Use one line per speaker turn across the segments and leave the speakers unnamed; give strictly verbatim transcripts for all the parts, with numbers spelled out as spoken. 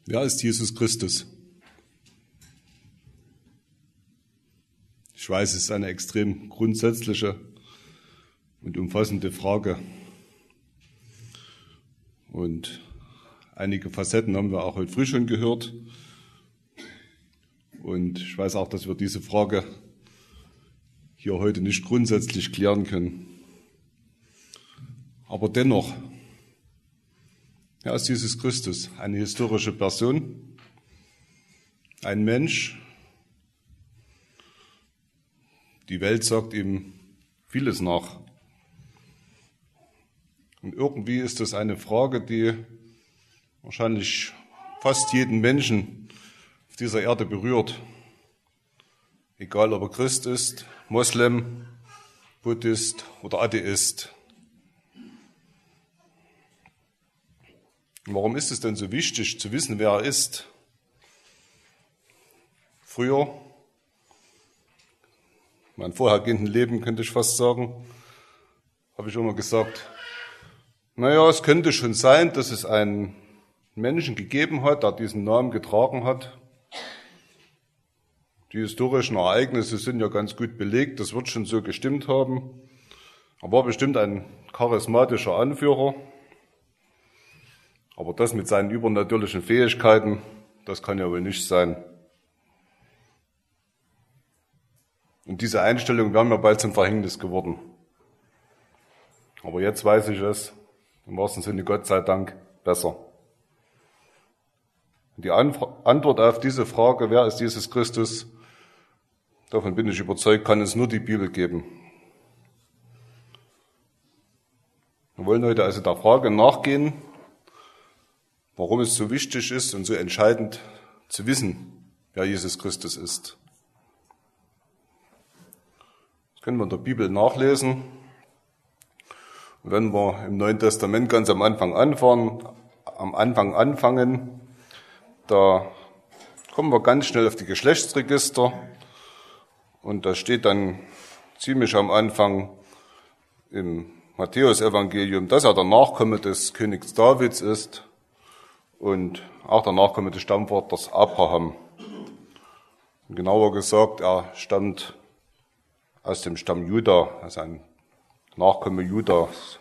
Wer ist Jesus Christus? Ich weiß, es ist eine extrem grundsätzliche und umfassende Frage. Und einige Facetten haben wir auch heute früh schon gehört. Und ich weiß auch, dass wir diese Frage hier heute nicht grundsätzlich klären können. Aber dennoch, wer ist Jesus Christus? Eine historische Person, ein Mensch. Die Welt sagt ihm vieles nach. Und irgendwie ist das eine Frage, die wahrscheinlich fast jeden Menschen auf dieser Erde berührt. Egal, ob er Christ ist, Moslem, Buddhist oder Atheist. Warum ist es denn so wichtig, zu wissen, wer er ist? Früher, mein vorhergehenden Leben, könnte ich fast sagen, habe ich immer gesagt, naja, es könnte schon sein, dass es einen Menschen gegeben hat, der diesen Namen getragen hat. Die historischen Ereignisse sind ja ganz gut belegt, das wird schon so gestimmt haben. Er war bestimmt ein charismatischer Anführer. Aber das mit seinen übernatürlichen Fähigkeiten, das kann ja wohl nicht sein. Und diese Einstellung wäre mir bald zum Verhängnis geworden. Aber jetzt weiß ich es, im wahrsten Sinne Gott sei Dank, besser. Und die Antwort auf diese Frage, wer ist Jesus Christus, davon bin ich überzeugt, kann es nur die Bibel geben. Wir wollen heute also der Frage nachgehen, warum es so wichtig ist und so entscheidend zu wissen, wer Jesus Christus ist. Das können wir in der Bibel nachlesen. Und wenn wir im Neuen Testament ganz am Anfang anfangen, am Anfang anfangen, da kommen wir ganz schnell auf die Geschlechtsregister. Und da steht dann ziemlich am Anfang im Matthäus-Evangelium, dass er der Nachkomme des Königs Davids ist. Und auch der Nachkomme des Stammvaters Abraham. Und genauer gesagt, er stammt aus dem Stamm Juda, also ein Nachkomme Judas.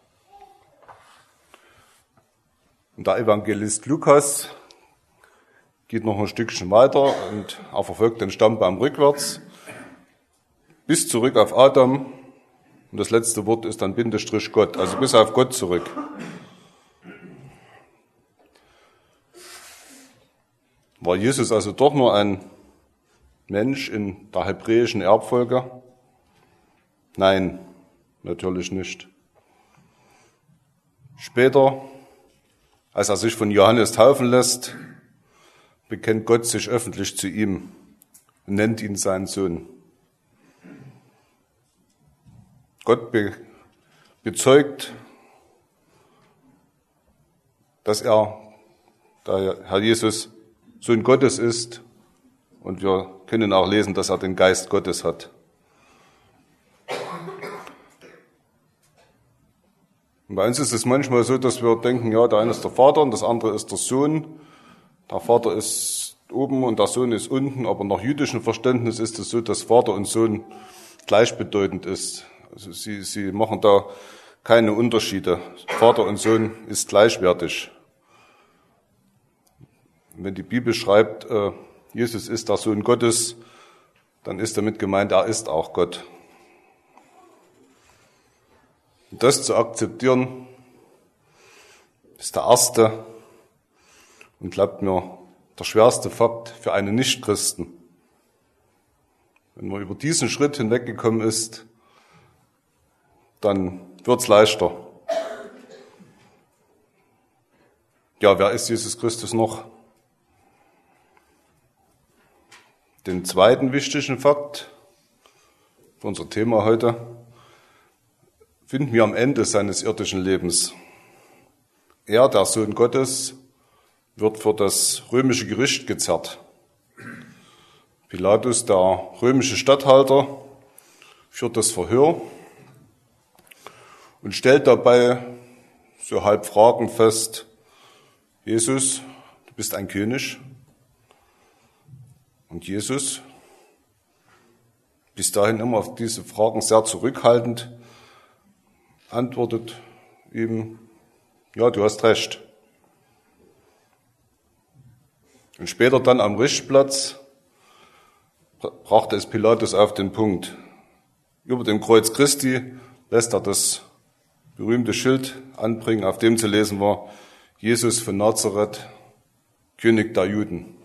Und der Evangelist Lukas geht noch ein Stückchen weiter und er verfolgt den Stammbaum rückwärts bis zurück auf Adam. Und das letzte Wort ist dann Bindestrich Gott, also bis auf Gott zurück. War Jesus also doch nur ein Mensch in der hebräischen Erbfolge? Nein, natürlich nicht. Später, als er sich von Johannes taufen lässt, bekennt Gott sich öffentlich zu ihm und nennt ihn seinen Sohn. Gott be- bezeugt, dass er, der Herr Jesus, Sohn Gottes ist, und wir können auch lesen, dass er den Geist Gottes hat. Und bei uns ist es manchmal so, dass wir denken, ja, der eine ist der Vater und das andere ist der Sohn. Der Vater ist oben und der Sohn ist unten, aber nach jüdischem Verständnis ist es so, dass Vater und Sohn gleichbedeutend ist. Also sie, sie machen da keine Unterschiede. Vater und Sohn ist gleichwertig. Wenn die Bibel schreibt, äh, Jesus ist der Sohn Gottes, dann ist damit gemeint, er ist auch Gott. Und das zu akzeptieren, ist der erste und glaubt mir, der schwerste Fakt für einen Nichtchristen. Wenn man über diesen Schritt hinweggekommen ist, dann wird's leichter. Ja, wer ist Jesus Christus noch? Den zweiten wichtigen Fakt für unser Thema heute finden wir am Ende seines irdischen Lebens. Er, der Sohn Gottes, wird vor das römische Gericht gezerrt. Pilatus, der römische Statthalter, führt das Verhör und stellt dabei so halb fragend fest, Jesus, du bist ein König. Und Jesus, bis dahin immer auf diese Fragen sehr zurückhaltend, antwortet ihm, ja, du hast recht. Und später dann am Richtplatz brachte es Pilatus auf den Punkt. Über dem Kreuz Christi lässt er das berühmte Schild anbringen, auf dem zu lesen war, Jesus von Nazareth, König der Juden.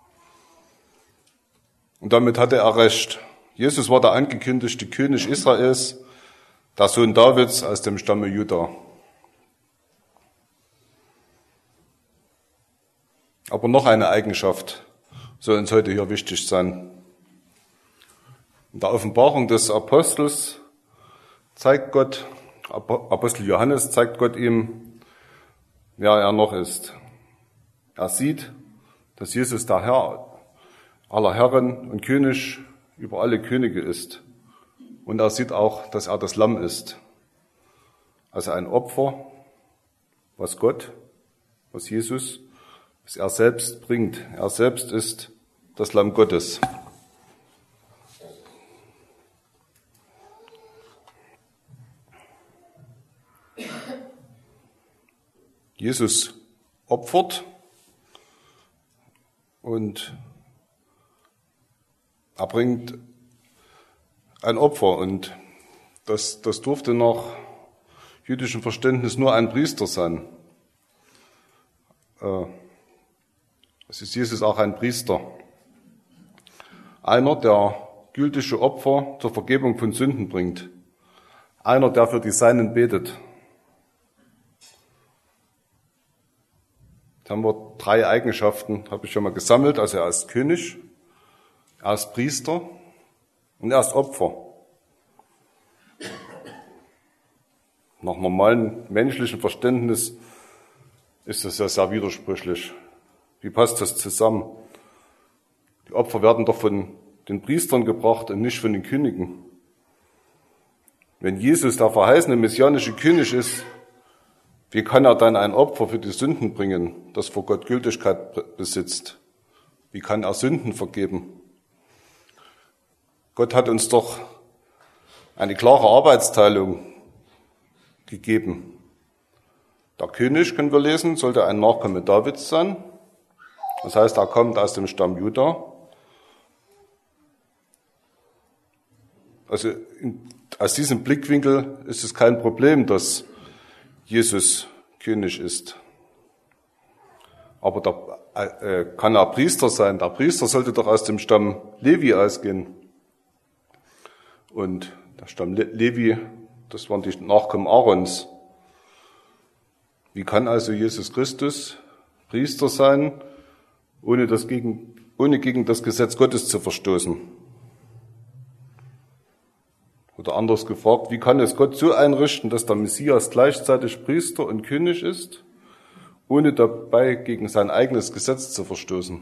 Und damit hatte er recht. Jesus war der angekündigte König Israels, der Sohn Davids aus dem Stamme Juda. Aber noch eine Eigenschaft soll uns heute hier wichtig sein. In der Offenbarung des Apostels zeigt Gott, Apostel Johannes zeigt Gott ihm, wer er noch ist. Er sieht, dass Jesus der Herr aller Herren und König über alle Könige ist. Und er sieht auch, dass er das Lamm ist. Also ein Opfer, was Gott, was Jesus, was er selbst bringt. Er selbst ist das Lamm Gottes. Jesus opfert und er bringt ein Opfer und das, das durfte nach jüdischem Verständnis nur ein Priester sein. Es ist Jesus auch ein Priester. Einer, der gültige Opfer zur Vergebung von Sünden bringt. Einer, der für die Seinen betet. Da haben wir drei Eigenschaften, habe ich schon mal gesammelt. Also er ist König, er ist Priester und er ist Opfer. Nach normalem menschlichem Verständnis ist das ja sehr widersprüchlich. Wie passt das zusammen? Die Opfer werden doch von den Priestern gebracht und nicht von den Königen. Wenn Jesus der verheißene messianische König ist, wie kann er dann ein Opfer für die Sünden bringen, das vor Gott Gültigkeit besitzt? Wie kann er Sünden vergeben? Gott hat uns doch eine klare Arbeitsteilung gegeben. Der König, können wir lesen, sollte ein Nachkomme Davids sein. Das heißt, er kommt aus dem Stamm Juda. Also in, aus diesem Blickwinkel ist es kein Problem, dass Jesus König ist. Aber da äh, kann er Priester sein. Der Priester sollte doch aus dem Stamm Levi ausgehen. Und der Stamm Le- Levi, das waren die Nachkommen Aarons. Wie kann also Jesus Christus Priester sein, ohne, das gegen, ohne gegen das Gesetz Gottes zu verstoßen? Oder anders gefragt, wie kann es Gott so einrichten, dass der Messias gleichzeitig Priester und König ist, ohne dabei gegen sein eigenes Gesetz zu verstoßen?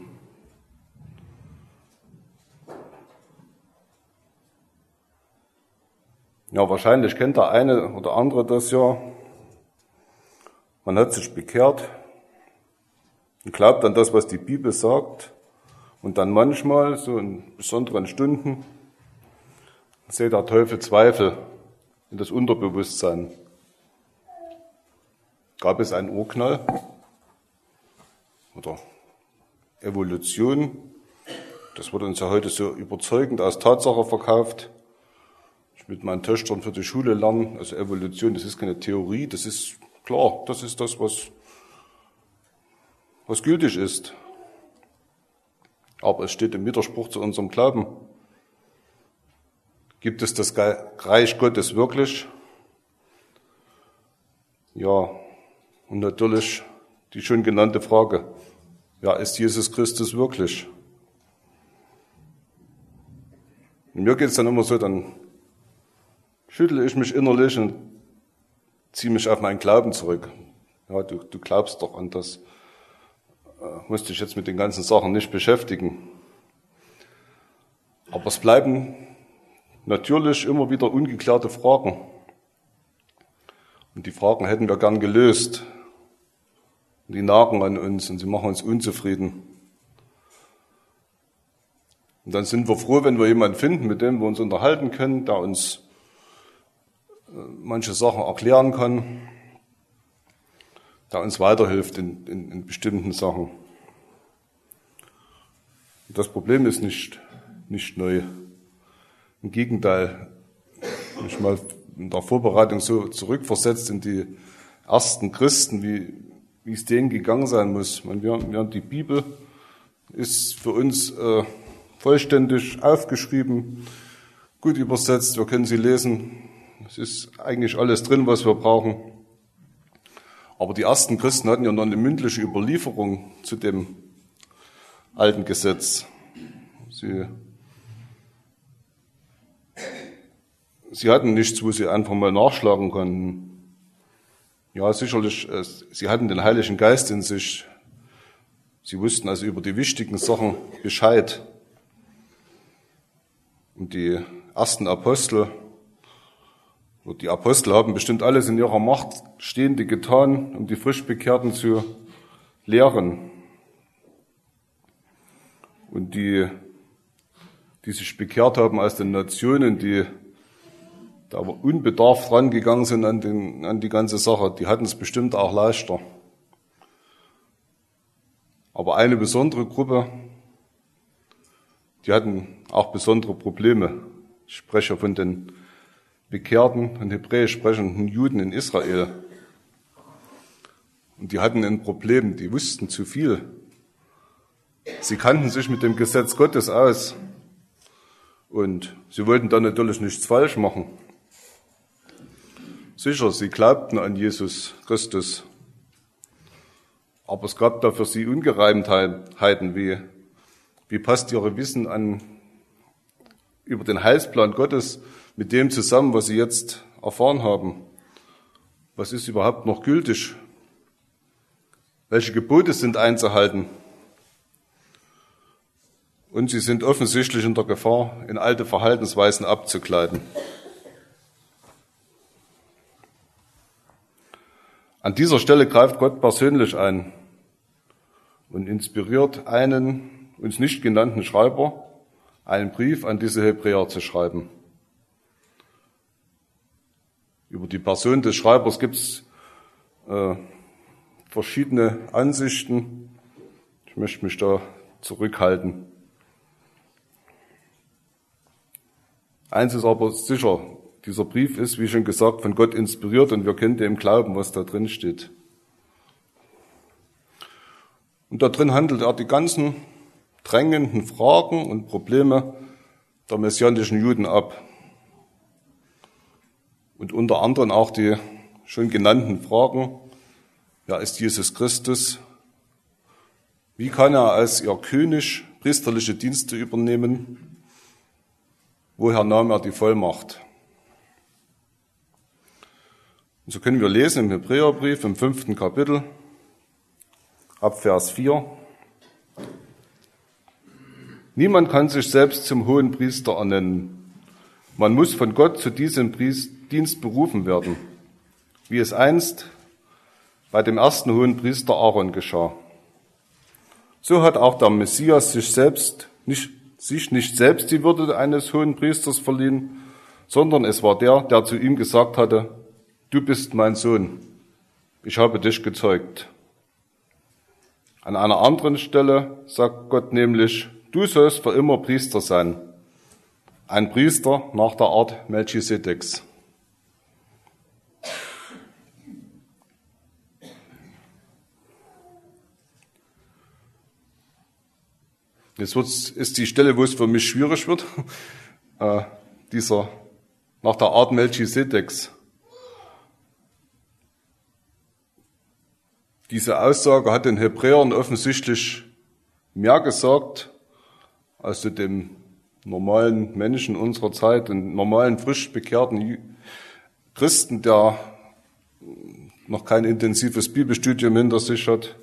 Ja, wahrscheinlich kennt der eine oder andere das ja. Man hat sich bekehrt und glaubt an das, was die Bibel sagt. Und dann manchmal, so in besonderen Stunden, sieht der Teufel Zweifel in das Unterbewusstsein. Gab es einen Urknall oder Evolution? Das wird uns ja heute so überzeugend als Tatsache verkauft. Ich mit meinen Töchtern für die Schule lernen, also Evolution, das ist keine Theorie, das ist klar, das ist das, was, was gültig ist. Aber es steht im Widerspruch zu unserem Glauben. Gibt es das Reich Gottes wirklich? Ja, und natürlich die schon genannte Frage, ja, ist Jesus Christus wirklich? Und mir geht es dann immer so, dann schüttle ich mich innerlich und ziehe mich auf meinen Glauben zurück. Ja, du, du glaubst doch an das, äh, musst dich jetzt mit den ganzen Sachen nicht beschäftigen. Aber es bleiben natürlich immer wieder ungeklärte Fragen. Und die Fragen hätten wir gern gelöst. Die nagen an uns und sie machen uns unzufrieden. Und dann sind wir froh, wenn wir jemanden finden, mit dem wir uns unterhalten können, der uns manche Sachen erklären kann, der uns weiterhilft in, in, in bestimmten Sachen. Und das Problem ist nicht, nicht neu. Im Gegenteil, wenn ich mal in der Vorbereitung so zurückversetzt in die ersten Christen, wie, wie es denen gegangen sein muss. Ich meine, wir, wir, die Bibel ist für uns äh, vollständig aufgeschrieben, gut übersetzt, wir können sie lesen. Es ist eigentlich alles drin, was wir brauchen. Aber die ersten Christen hatten ja noch eine mündliche Überlieferung zu dem alten Gesetz. Sie, sie hatten nichts, wo sie einfach mal nachschlagen konnten. Ja, sicherlich, sie hatten den Heiligen Geist in sich. Sie wussten also über die wichtigen Sachen Bescheid. Und die ersten Apostel, die Apostel haben bestimmt alles in ihrer Macht Stehende getan, um die Frischbekehrten zu lehren. Und die, die sich bekehrt haben aus den Nationen, die da aber unbedarft rangegangen sind an, den, an die ganze Sache, die hatten es bestimmt auch leichter. Aber eine besondere Gruppe, die hatten auch besondere Probleme. Ich spreche von den bekehrten und hebräisch sprechenden Juden in Israel. Und die hatten ein Problem, die wussten zu viel. Sie kannten sich mit dem Gesetz Gottes aus und sie wollten da natürlich nichts falsch machen. Sicher, sie glaubten an Jesus Christus, aber es gab da für sie Ungereimtheiten, wie, wie passt ihre Wissen an, über den Heilsplan Gottes mit dem zusammen, was sie jetzt erfahren haben. Was ist überhaupt noch gültig? Welche Gebote sind einzuhalten? Und sie sind offensichtlich in der Gefahr, in alte Verhaltensweisen abzugleiten. An dieser Stelle greift Gott persönlich ein und inspiriert einen uns nicht genannten Schreiber, einen Brief an diese Hebräer zu schreiben. Über die Person des Schreibers gibt es äh, verschiedene Ansichten. Ich möchte mich da zurückhalten. Eins ist aber sicher, dieser Brief ist, wie schon gesagt, von Gott inspiriert und wir können dem glauben, was da drin steht. Und da drin handelt er die ganzen drängenden Fragen und Probleme der messianischen Juden ab. Und unter anderem auch die schon genannten Fragen, wer ist Jesus Christus? Wie kann er als ihr König priesterliche Dienste übernehmen? Woher nahm er die Vollmacht? Und so können wir lesen im Hebräerbrief im fünften Kapitel, ab Vers vier. Niemand kann sich selbst zum hohen Priester ernennen. Man muss von Gott zu diesem Dienst berufen werden, wie es einst bei dem ersten hohen Priester Aaron geschah. So hat auch der Messias sich selbst nicht, sich nicht selbst die Würde eines hohen Priesters verliehen, sondern es war der, der zu ihm gesagt hatte: Du bist mein Sohn, ich habe dich gezeugt. An einer anderen Stelle sagt Gott nämlich: Du sollst für immer Priester sein, ein Priester nach der Art Melchisedeks. Jetzt ist die Stelle, wo es für mich schwierig wird, äh, dieser nach der Art Melchisedeks. Diese Aussage hat den Hebräern offensichtlich mehr gesagt als zu dem normalen Menschen unserer Zeit, den normalen frisch bekehrten Christen, der noch kein intensives Bibelstudium hinter sich hat.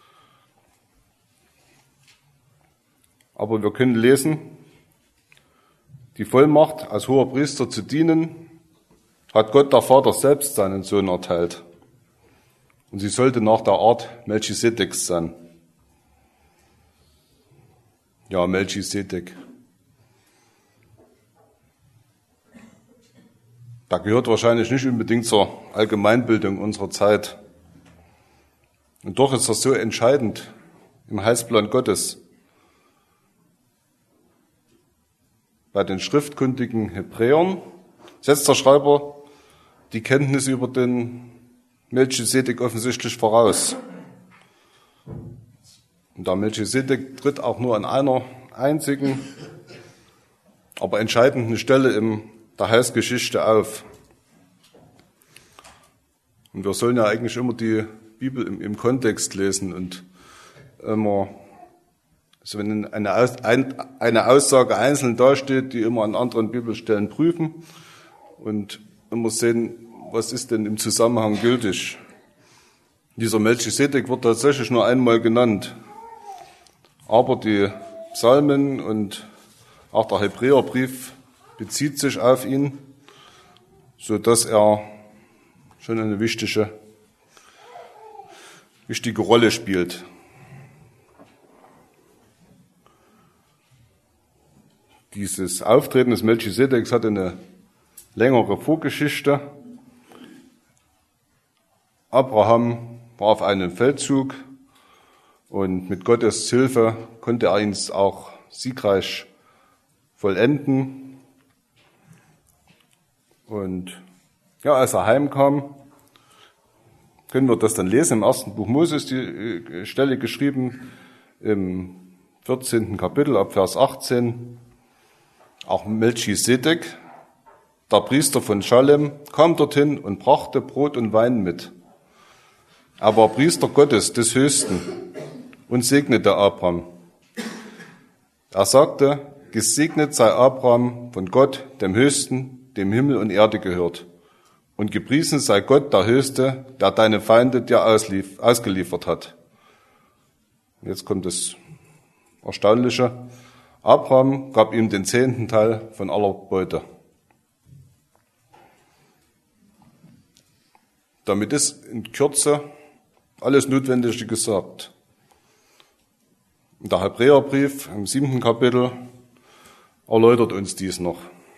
Aber wir können lesen, die Vollmacht, als hoher Priester zu dienen, hat Gott der Vater selbst seinen Sohn erteilt. Und sie sollte nach der Art Melchisedeks sein. Ja, Melchisedek. Da gehört wahrscheinlich nicht unbedingt zur Allgemeinbildung unserer Zeit. Und doch ist das so entscheidend im Heilsplan Gottes. Bei den schriftkundigen Hebräern setzt der Schreiber die Kenntnis über den Melchisedek offensichtlich voraus. Und der Melchisedek tritt auch nur an einer einzigen, aber entscheidenden Stelle in der Heilsgeschichte auf. Und wir sollen ja eigentlich immer die Bibel im, im Kontext lesen und immer, also wenn eine, Aus, ein, eine Aussage einzeln dasteht, die immer an anderen Bibelstellen prüfen und immer sehen, was ist denn im Zusammenhang gültig. Dieser Melchisedek wird tatsächlich nur einmal genannt. Aber die Psalmen und auch der Hebräerbrief bezieht sich auf ihn, so dass er schon eine wichtige, wichtige Rolle spielt. Dieses Auftreten des Melchisedeks hat eine längere Vorgeschichte. Abraham war auf einem Feldzug und mit Gottes Hilfe konnte er ihn auch siegreich vollenden. Und ja, als er heimkam, können wir das dann lesen im ersten Buch Moses, die Stelle geschrieben, im vierzehnten Kapitel ab Vers achtzehn. Auch Melchisedek, der Priester von Schalem, kam dorthin und brachte Brot und Wein mit. Er war Priester Gottes des Höchsten und segnete Abraham. Er sagte, gesegnet sei Abraham von Gott, dem Höchsten, dem Himmel und Erde gehört. Und gepriesen sei Gott, der Höchste, der deine Feinde dir auslief, ausgeliefert hat. Jetzt kommt das Erstaunliche. Abraham gab ihm den zehnten Teil von aller Beute. Damit ist in Kürze alles Notwendige gesagt. Der Hebräerbrief im siebten Kapitel erläutert uns dies noch.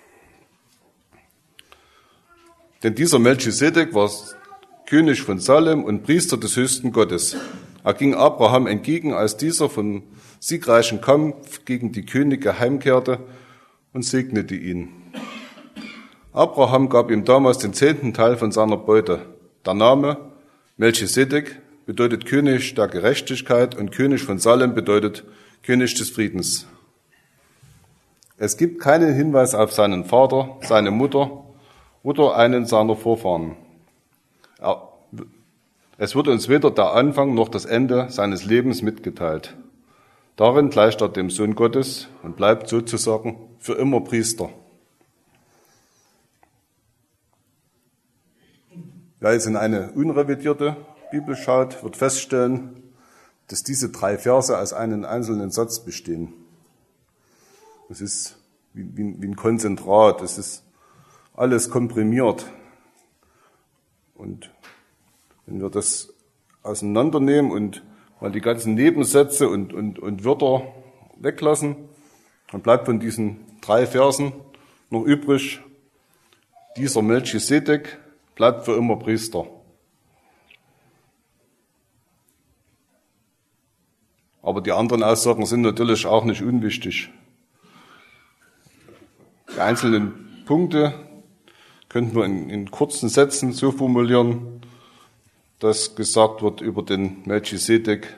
Denn dieser Melchisedek war König von Salem und Priester des höchsten Gottes. Er ging Abraham entgegen, als dieser vom siegreichen Kampf gegen die Könige heimkehrte und segnete ihn. Abraham gab ihm damals den zehnten Teil von seiner Beute. Der Name Melchisedek bedeutet König der Gerechtigkeit und König von Salem bedeutet König des Friedens. Es gibt keinen Hinweis auf seinen Vater, seine Mutter oder einen seiner Vorfahren. Es wird uns weder der Anfang noch das Ende seines Lebens mitgeteilt. Darin gleicht er dem Sohn Gottes und bleibt sozusagen für immer Priester. Wer jetzt in eine unrevidierte Bibel schaut, wird feststellen, dass diese drei Verse aus einem einzelnen Satz bestehen. Es ist wie, wie, wie ein Konzentrat, es ist alles komprimiert. Und wenn wir das auseinandernehmen und mal die ganzen Nebensätze und, und, und Wörter weglassen, dann bleibt von diesen drei Versen noch übrig, dieser Melchisedek bleibt für immer Priester. Aber die anderen Aussagen sind natürlich auch nicht unwichtig. Die einzelnen Punkte könnten wir in, in kurzen Sätzen so formulieren, dass gesagt wird über den Melchisedek: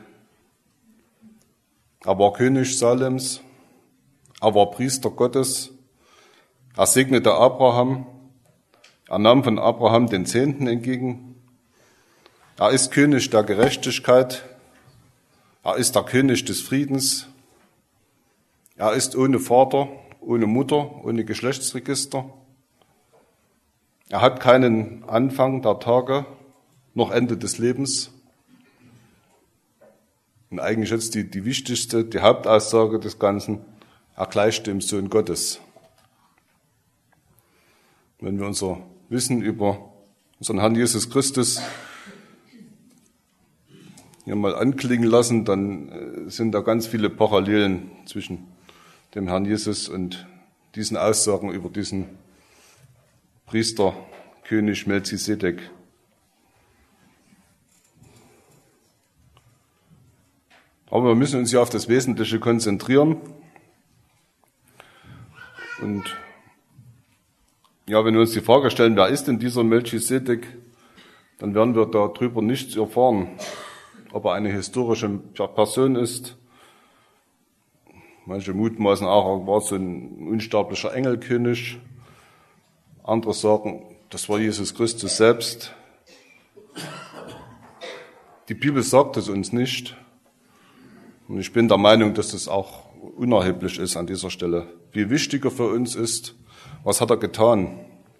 Er war König Salems, er war Priester Gottes, er segnete Abraham, er nahm von Abraham den Zehnten entgegen, er ist König der Gerechtigkeit, er ist der König des Friedens, er ist ohne Vater, ohne Mutter, ohne Geschlechtsregister, er hat keinen Anfang der Tage noch Ende des Lebens. Und eigentlich jetzt die, die wichtigste, die Hauptaussage des Ganzen: Er gleicht dem Sohn Gottes. Wenn wir unser Wissen über unseren Herrn Jesus Christus hier mal anklingen lassen, dann sind da ganz viele Parallelen zwischen dem Herrn Jesus und diesen Aussagen über diesen Priester, König Melchisedek. Aber wir müssen uns ja auf das Wesentliche konzentrieren. Und ja, wenn wir uns die Frage stellen, wer ist denn dieser Melchisedek, dann werden wir darüber nichts erfahren, ob er eine historische Person ist. Manche mutmaßen auch, er war so ein unsterblicher Engelkönig. Andere sagen, das war Jesus Christus selbst. Die Bibel sagt es uns nicht. Und ich bin der Meinung, dass das auch unerheblich ist an dieser Stelle. Viel wichtiger für uns ist, was hat er getan?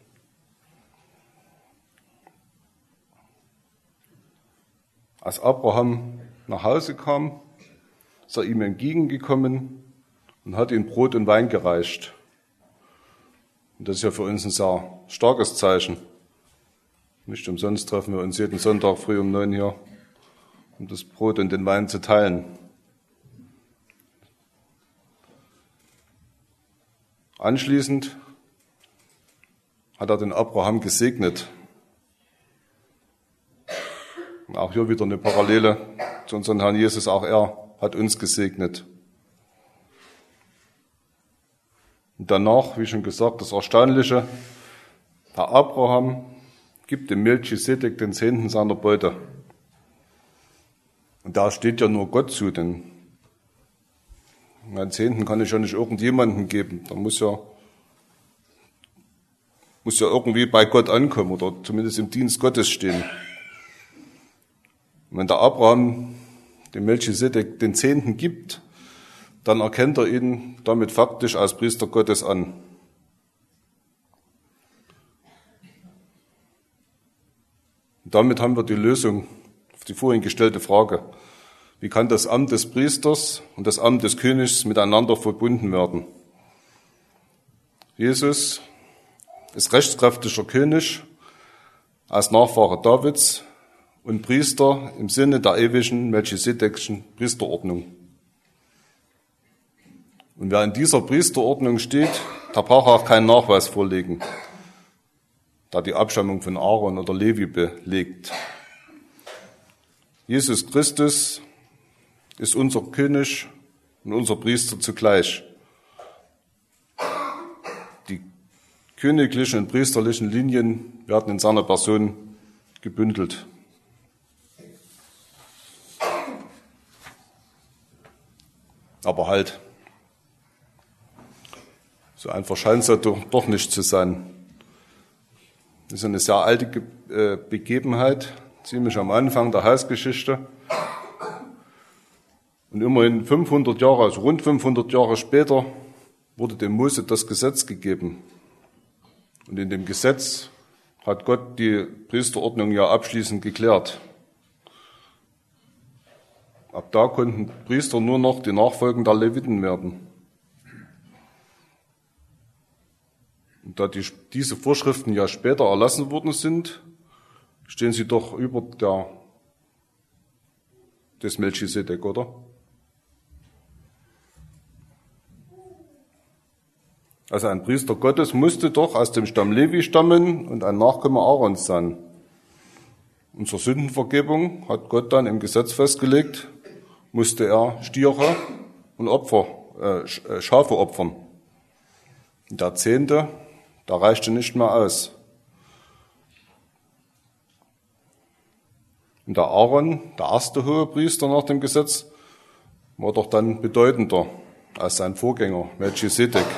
Als Abraham nach Hause kam, ist er ihm entgegengekommen und hat ihm Brot und Wein gereicht. Und das ist ja für uns ein sehr starkes Zeichen. Nicht umsonst treffen wir uns jeden Sonntag früh um neun hier, um das Brot und den Wein zu teilen. Anschließend hat er den Abraham gesegnet. Und auch hier wieder eine Parallele zu unserem Herrn Jesus. Auch er hat uns gesegnet. Und danach, wie schon gesagt, das Erstaunliche, der Abraham gibt dem Melchisedek den Zehnten seiner Beute. Und da steht ja nur Gott zu, denn meinen Zehnten kann ich ja nicht irgendjemandem geben. Da muss ja, muss ja irgendwie bei Gott ankommen oder zumindest im Dienst Gottes stehen. Und wenn der Abraham dem Melchisedek den Zehnten gibt, dann erkennt er ihn damit faktisch als Priester Gottes an. Und damit haben wir die Lösung auf die vorhin gestellte Frage. Wie kann das Amt des Priesters und das Amt des Königs miteinander verbunden werden? Jesus ist rechtskräftiger König als Nachfahre Davids und Priester im Sinne der ewigen melchisedekischen Priesterordnung. Und wer in dieser Priesterordnung steht, der braucht auch keinen Nachweis vorlegen, da die Abstammung von Aaron oder Levi belegt. Jesus Christus ist unser König und unser Priester zugleich. Die königlichen und priesterlichen Linien werden in seiner Person gebündelt. Aber halt, so einfach scheint es ja doch, doch nicht zu sein. Das ist eine sehr alte Begebenheit, ziemlich am Anfang der Heilsgeschichte. Und immerhin fünfhundert Jahre, also rund fünfhundert Jahre später, wurde dem Mose das Gesetz gegeben. Und in dem Gesetz hat Gott die Priesterordnung ja abschließend geklärt. Ab da konnten Priester nur noch die Nachfolgen der Leviten werden. Und da die, diese Vorschriften ja später erlassen worden sind, stehen sie doch über der, des Melchisedek, oder? Also ein Priester Gottes musste doch aus dem Stamm Levi stammen und ein Nachkomme Aarons sein. Und zur Sündenvergebung hat Gott dann im Gesetz festgelegt, musste er Stiere und Opfer, äh, Schafe opfern. Und der Zehnte, der reichte nicht mehr aus. Und der Aaron, der erste Hohepriester nach dem Gesetz, war doch dann bedeutender als sein Vorgänger Melchisedek.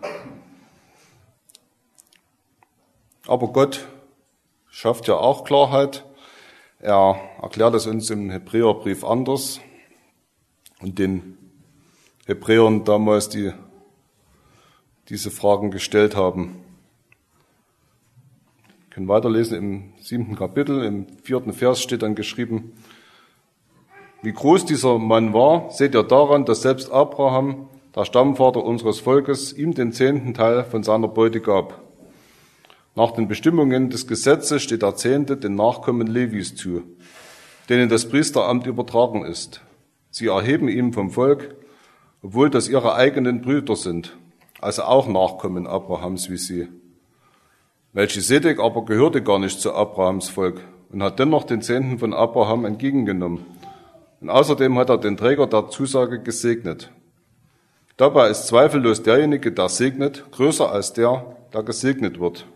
Aber Gott schafft ja auch Klarheit. Er erklärt es uns im Hebräerbrief anders und den Hebräern damals, die diese Fragen gestellt haben. Wir können weiterlesen im siebten Kapitel, im vierten Vers steht dann geschrieben, wie groß dieser Mann war, seht ihr daran, dass selbst Abraham, der Stammvater unseres Volkes, ihm den zehnten Teil von seiner Beute gab. Nach den Bestimmungen des Gesetzes steht der Zehnte den Nachkommen Levis zu. denen das Priesteramt übertragen ist. Sie erheben ihm vom Volk, obwohl das ihre eigenen Brüder sind, also auch Nachkommen Abrahams wie sie. Melchisedek aber gehörte gar nicht zu Abrahams Volk und hat dennoch den Zehnten von Abraham entgegengenommen. Und außerdem hat er den Träger der Zusage gesegnet. Dabei ist zweifellos derjenige, der segnet, größer als der, der gesegnet wird.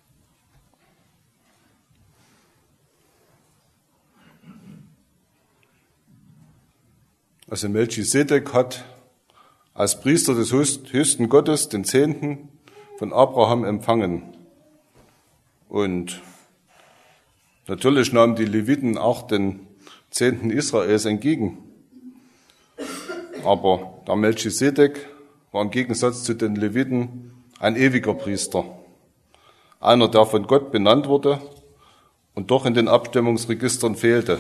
Also Melchisedek hat als Priester des höchsten Gottes den Zehnten von Abraham empfangen. Und natürlich nahmen die Leviten auch den Zehnten Israels entgegen. Aber der Melchisedek war im Gegensatz zu den Leviten ein ewiger Priester. Einer, der von Gott benannt wurde und doch in den Abstammungsregistern fehlte.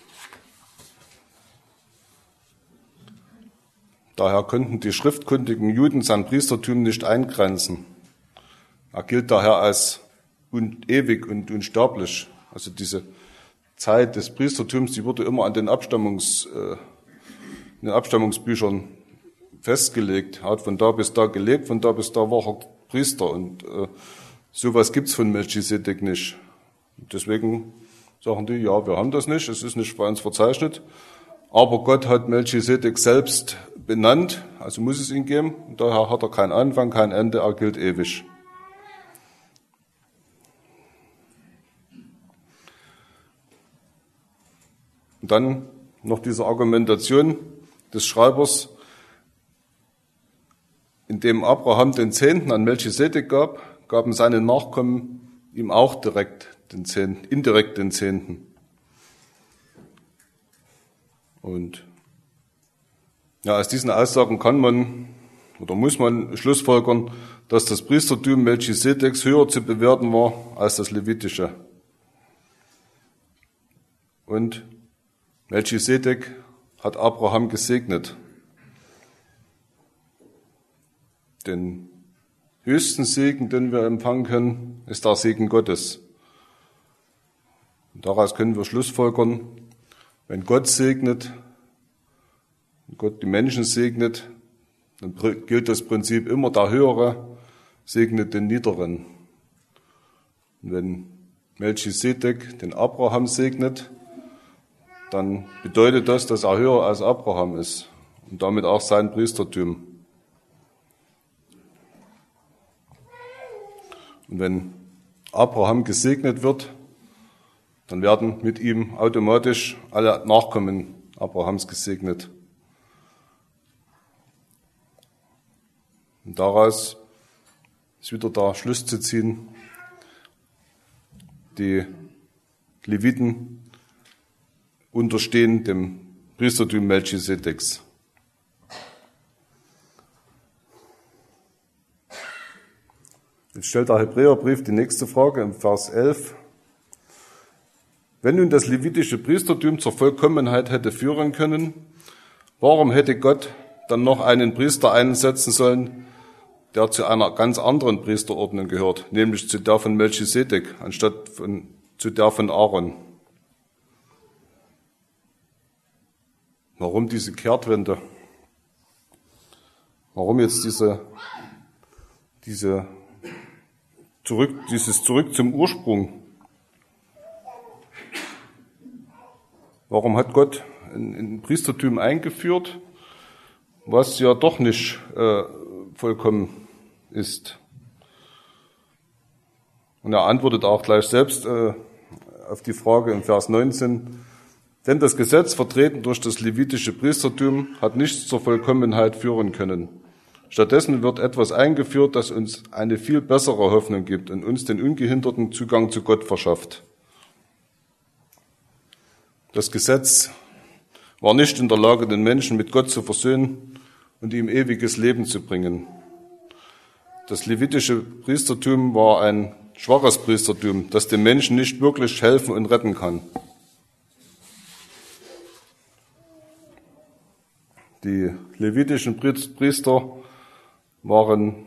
Daher konnten die schriftkundigen Juden sein Priestertum nicht eingrenzen. Er gilt daher als ewig und unsterblich. Also diese Zeit des Priestertums, die wurde immer an den, Abstammungs, äh, in den Abstammungsbüchern festgelegt. Er hat von da bis da gelebt, von da bis da war er Priester. Und äh, sowas gibt's von Melchisedek nicht. Und deswegen sagen die, ja, wir haben das nicht, es ist nicht bei uns verzeichnet. Aber Gott hat Melchisedek selbst benannt, also muss es ihn geben. Und daher hat er keinen Anfang, kein Ende, er gilt ewig. Und dann noch diese Argumentation des Schreibers, indem Abraham den Zehnten an Melchisedek gab, gaben seine Nachkommen ihm auch direkt den Zehnten, indirekt den Zehnten. Und ja, aus diesen Aussagen kann man oder muss man schlussfolgern, dass das Priestertum Melchisedeks höher zu bewerten war als das levitische. Und Melchisedek hat Abraham gesegnet. Den höchsten Segen, den wir empfangen können, ist der Segen Gottes. Und daraus können wir schlussfolgern, wenn Gott segnet, wenn Gott die Menschen segnet, dann gilt das Prinzip immer, der Höhere segnet den Niederen. Und wenn Melchisedek den Abraham segnet, dann bedeutet das, dass er höher als Abraham ist und damit auch sein Priestertum. Und wenn Abraham gesegnet wird, dann werden mit ihm automatisch alle Nachkommen Abrahams gesegnet. Und daraus ist wieder der Schluss zu ziehen, die Leviten unterstehen dem Priestertum Melchisedeks. Jetzt stellt der Hebräerbrief die nächste Frage im Vers elf. Wenn nun das levitische Priestertum zur Vollkommenheit hätte führen können, warum hätte Gott dann noch einen Priester einsetzen sollen, der zu einer ganz anderen Priesterordnung gehört, nämlich zu der von Melchisedek, anstatt von, zu der von Aaron? Warum diese Kehrtwende? Warum jetzt diese, diese zurück, dieses Zurück zum Ursprung? Warum hat Gott ein, ein Priestertum eingeführt, was ja doch nicht äh, vollkommen ist? Und er antwortet auch gleich selbst äh, auf die Frage im Vers neunzehn. Denn das Gesetz, vertreten durch das levitische Priestertum, hat nichts zur Vollkommenheit führen können. Stattdessen wird etwas eingeführt, das uns eine viel bessere Hoffnung gibt und uns den ungehinderten Zugang zu Gott verschafft. Das Gesetz war nicht in der Lage, den Menschen mit Gott zu versöhnen und ihm ewiges Leben zu bringen. Das levitische Priestertum war ein schwaches Priestertum, das dem Menschen nicht wirklich helfen und retten kann. Die levitischen Priester waren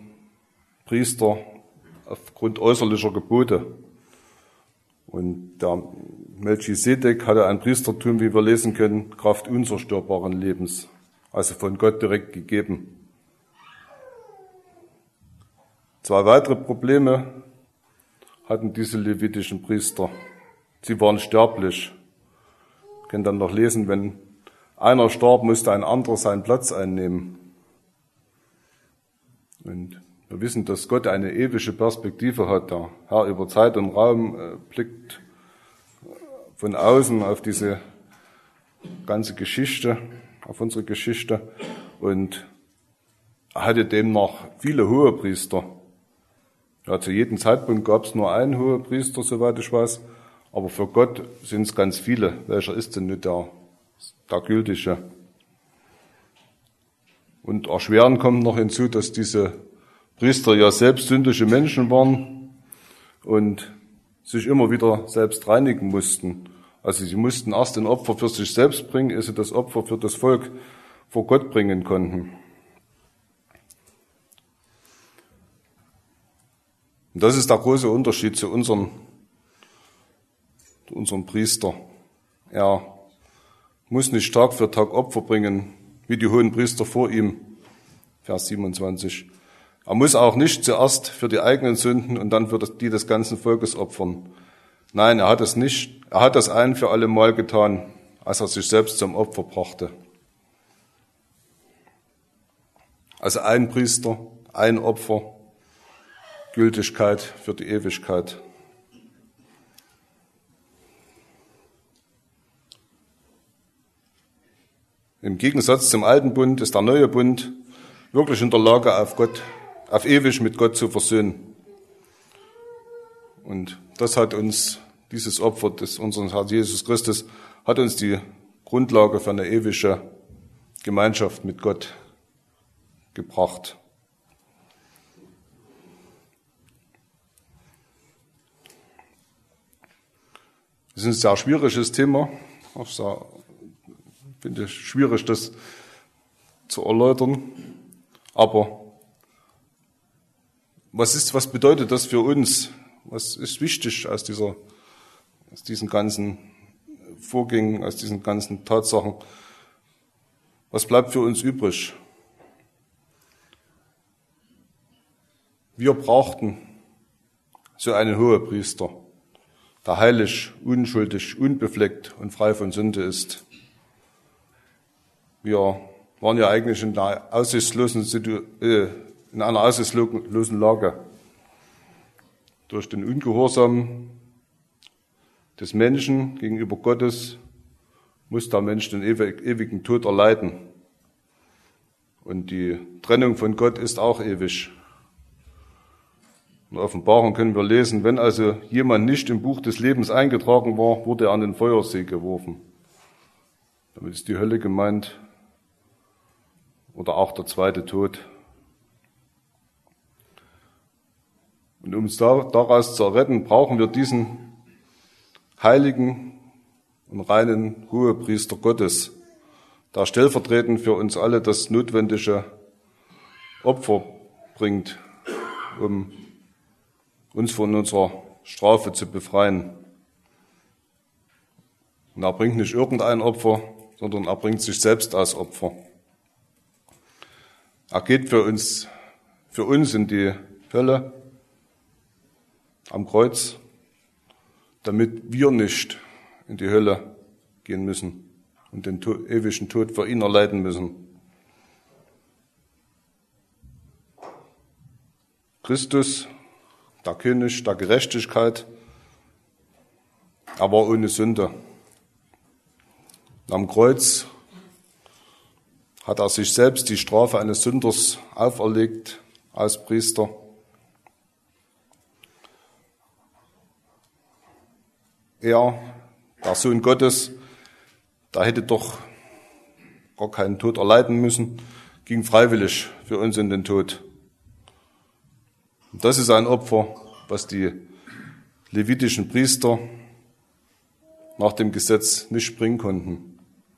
Priester aufgrund äußerlicher Gebote. Und der Melchisedek hatte ein Priestertum, wie wir lesen können, Kraft unzerstörbaren Lebens, also von Gott direkt gegeben. Zwei weitere Probleme hatten diese levitischen Priester. Sie waren sterblich. Wir können dann noch lesen, wenn einer starb, musste ein anderer seinen Platz einnehmen. Und wir wissen, dass Gott eine ewige Perspektive hat. Der Herr über Zeit und Raum äh, blickt von außen auf diese ganze Geschichte, auf unsere Geschichte. Und er hatte demnach viele Hohepriester. Ja, zu jedem Zeitpunkt gab es nur einen Hohepriester, soweit ich weiß. Aber für Gott sind es ganz viele. Welcher ist denn nicht der, der gültige? Und erschwerend kommt noch hinzu, dass diese Priester ja selbst sündige Menschen waren und sich immer wieder selbst reinigen mussten. Also sie mussten erst ein Opfer für sich selbst bringen, ehe sie das Opfer für das Volk vor Gott bringen konnten. Und das ist der große Unterschied zu unserem, zu unserem Priester. Er muss nicht Tag für Tag Opfer bringen, wie die hohen Priester vor ihm, Vers siebenundzwanzig. Er muss auch nicht zuerst für die eigenen Sünden und dann für die des ganzen Volkes opfern. Nein, er hat es nicht. Er hat das ein für alle Mal getan, als er sich selbst zum Opfer brachte. Also ein Priester, ein Opfer, Gültigkeit für die Ewigkeit. Im Gegensatz zum alten Bund ist der neue Bund wirklich in der Lage, auf Gott, auf ewig mit Gott zu versöhnen. Und das hat uns, dieses Opfer des unseres Herrn Jesus Christus, hat uns die Grundlage für eine ewige Gemeinschaft mit Gott gebracht. Das ist ein sehr schwieriges Thema. Ich finde es schwierig, das zu erläutern. Aber was ist, was bedeutet das für uns? Was ist wichtig aus dieser, aus diesen ganzen Vorgängen, aus diesen ganzen Tatsachen? Was bleibt für uns übrig? Wir brauchten so einen Hohepriester, der heilig, unschuldig, unbefleckt und frei von Sünde ist. Wir waren ja eigentlich in einer aussichtslosen, Situ- äh, in einer aussichtslosen Lage. Durch den Ungehorsam des Menschen gegenüber Gottes muss der Mensch den ewigen Tod erleiden. Und die Trennung von Gott ist auch ewig. In der Offenbarung können wir lesen, wenn also jemand nicht im Buch des Lebens eingetragen war, wurde er an den Feuersee geworfen. Damit ist die Hölle gemeint oder auch der zweite Tod. Und um uns daraus zu erretten, brauchen wir diesen heiligen und reinen Hohepriester Gottes, der stellvertretend für uns alle das notwendige Opfer bringt, um uns von unserer Strafe zu befreien. Und er bringt nicht irgendein Opfer, sondern er bringt sich selbst als Opfer. Er geht für uns, für uns in die Hölle am Kreuz, damit wir nicht in die Hölle gehen müssen und den to- ewigen Tod für ihn erleiden müssen. Christus, der König der Gerechtigkeit, er war ohne Sünde. Am Kreuz hat er sich selbst die Strafe eines Sünders auferlegt als Priester. Er, der Sohn Gottes, der hätte doch gar keinen Tod erleiden müssen, ging freiwillig für uns in den Tod. Und das ist ein Opfer, was die levitischen Priester nach dem Gesetz nicht bringen konnten.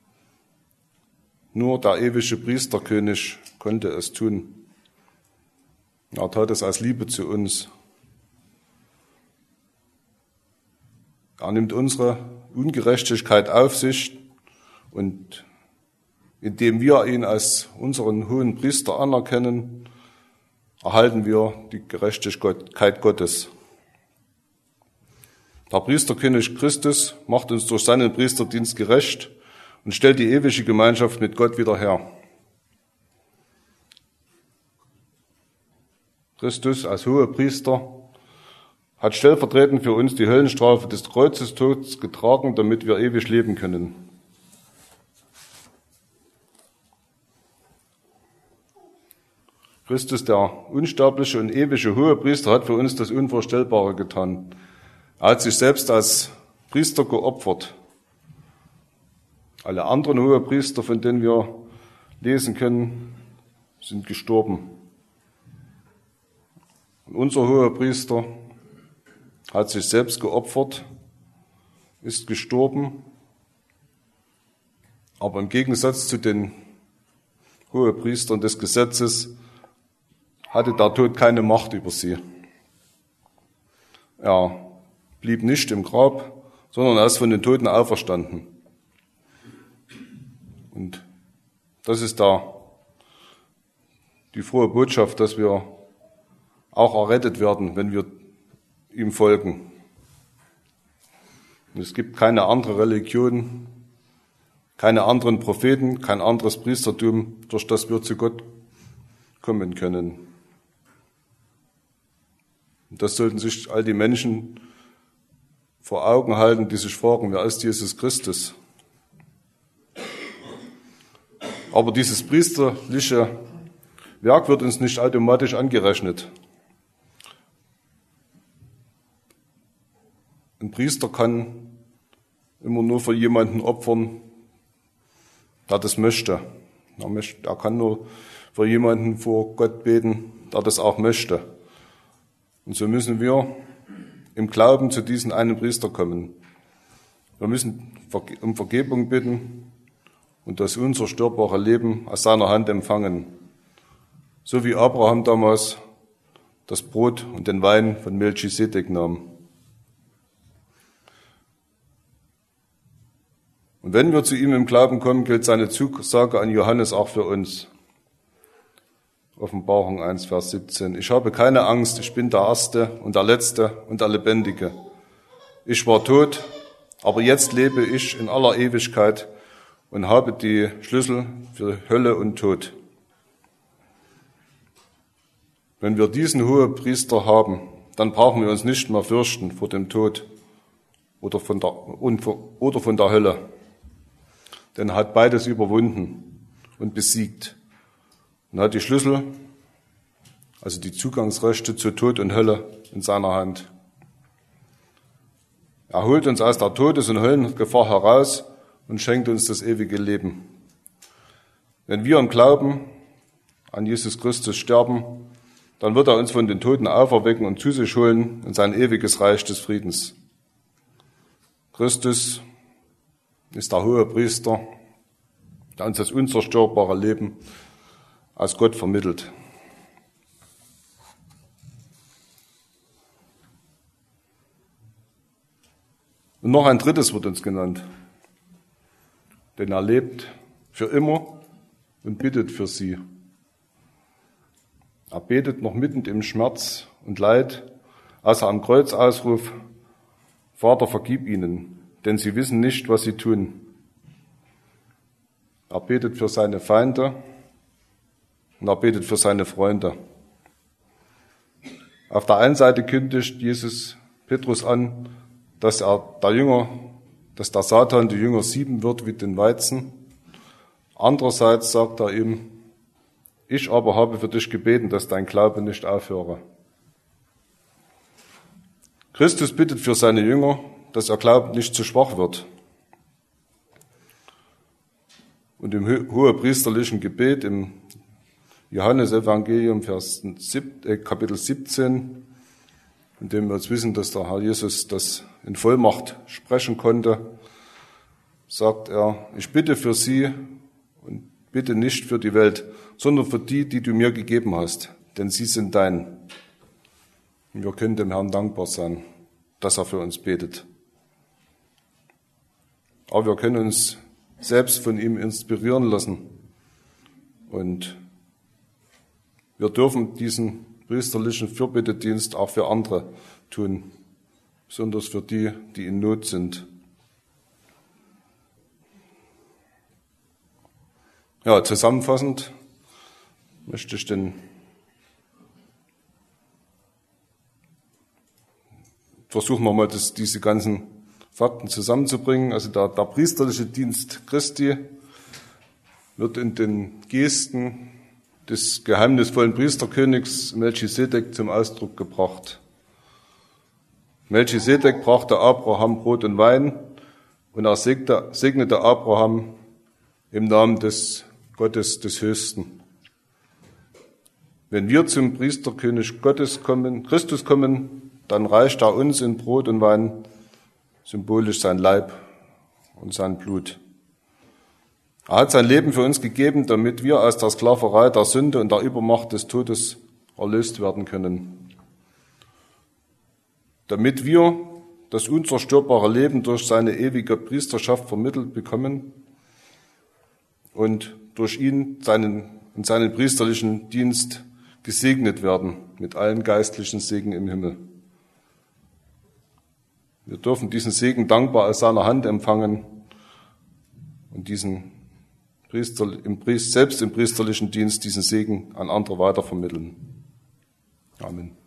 Nur der ewige Priesterkönig konnte es tun. Er tat es aus Liebe zu uns. Er nimmt unsere Ungerechtigkeit auf sich, und indem wir ihn als unseren hohen Priester anerkennen, erhalten wir die Gerechtigkeit Gottes. Der Priesterkönig Christus macht uns durch seinen Priesterdienst gerecht und stellt die ewige Gemeinschaft mit Gott wieder her. Christus als hoher Priester hat stellvertretend für uns die Höllenstrafe des Kreuzestods getragen, damit wir ewig leben können. Christus, der unsterbliche und ewige Hohepriester, hat für uns das Unvorstellbare getan. Er hat sich selbst als Priester geopfert. Alle anderen Hohepriester, von denen wir lesen können, sind gestorben. Und unser Hohepriester hat sich selbst geopfert, ist gestorben, aber im Gegensatz zu den Hohepriestern des Gesetzes hatte der Tod keine Macht über sie. Er blieb nicht im Grab, sondern er ist von den Toten auferstanden. Und das ist da die frohe Botschaft, dass wir auch errettet werden, wenn wir ihm folgen. Und es gibt keine andere Religion, keine anderen Propheten, kein anderes Priestertum, durch das wir zu Gott kommen können. Und das sollten sich all die Menschen vor Augen halten, die sich fragen, wer ist Jesus Christus? Aber dieses priesterliche Werk wird uns nicht automatisch angerechnet. Ein Priester kann immer nur für jemanden opfern, der das möchte. Er, möchte, er kann nur für jemanden vor Gott beten, der das auch möchte. Und so müssen wir im Glauben zu diesem einen Priester kommen. Wir müssen um Vergebung bitten und das unzerstörbare Leben aus seiner Hand empfangen. So wie Abraham damals das Brot und den Wein von Melchisedek nahm. Und wenn wir zu ihm im Glauben kommen, gilt seine Zusage an Johannes auch für uns. Offenbarung eins, Vers siebzehn. Ich habe keine Angst, ich bin der Erste und der Letzte und der Lebendige. Ich war tot, aber jetzt lebe ich in aller Ewigkeit und habe die Schlüssel für Hölle und Tod. Wenn wir diesen Hohepriester haben, dann brauchen wir uns nicht mehr fürchten vor dem Tod oder von der, oder von der Hölle. Denn er hat beides überwunden und besiegt. Und hat die Schlüssel, also die Zugangsrechte zu Tod und Hölle, in seiner Hand. Er holt uns aus der Todes- und Höllengefahr heraus und schenkt uns das ewige Leben. Wenn wir im Glauben an Jesus Christus sterben, dann wird er uns von den Toten auferwecken und zu sich holen in sein ewiges Reich des Friedens. Christus ist der hohe Priester, der uns das unzerstörbare Leben aus Gott vermittelt. Und noch ein drittes wird uns genannt, denn er lebt für immer und bittet für sie. Er betet noch mitten im Schmerz und Leid, als er am Kreuz ausruft, Vater, vergib ihnen, denn sie wissen nicht, was sie tun. Er betet für seine Feinde und er betet für seine Freunde. Auf der einen Seite kündigt Jesus Petrus an, dass er der Jünger, dass der Satan die Jünger sieben wird wie den Weizen. Andererseits sagt er ihm, ich aber habe für dich gebeten, dass dein Glaube nicht aufhöre. Christus bittet für seine Jünger, dass ihr Glauben nicht zu schwach wird. Und im hohepriesterlichen Gebet im Johannesevangelium, Vers sieb, äh, Kapitel siebzehn, in dem wir jetzt wissen, dass der Herr Jesus das in Vollmacht sprechen konnte, sagt er, ich bitte für sie und bitte nicht für die Welt, sondern für die, die du mir gegeben hast, denn sie sind dein. Und wir können dem Herrn dankbar sein, dass er für uns betet. aber wir können uns selbst von ihm inspirieren lassen. Und wir dürfen diesen priesterlichen Fürbittedienst auch für andere tun, besonders für die, die in Not sind. Ja, zusammenfassend möchte ich den versuchen wir mal, das, diese ganzen Fakten zusammenzubringen. Also der, der priesterliche Dienst Christi wird in den Gesten des geheimnisvollen Priesterkönigs Melchisedek zum Ausdruck gebracht. Melchisedek brachte Abraham Brot und Wein und er segnete, segnete Abraham im Namen des Gottes des Höchsten. Wenn wir zum Priesterkönig Gottes kommen, Christus kommen, dann reicht er uns in Brot und Wein symbolisch sein Leib und sein Blut. Er hat sein Leben für uns gegeben, damit wir aus der Sklaverei der Sünde und der Übermacht des Todes erlöst werden können. Damit wir das unzerstörbare Leben durch seine ewige Priesterschaft vermittelt bekommen und durch ihn seinen, in seinen priesterlichen Dienst gesegnet werden mit allen geistlichen Segen im Himmel. Wir dürfen diesen Segen dankbar aus seiner Hand empfangen und diesen Priester, im Priester, selbst im priesterlichen Dienst diesen Segen an andere weitervermitteln. Amen.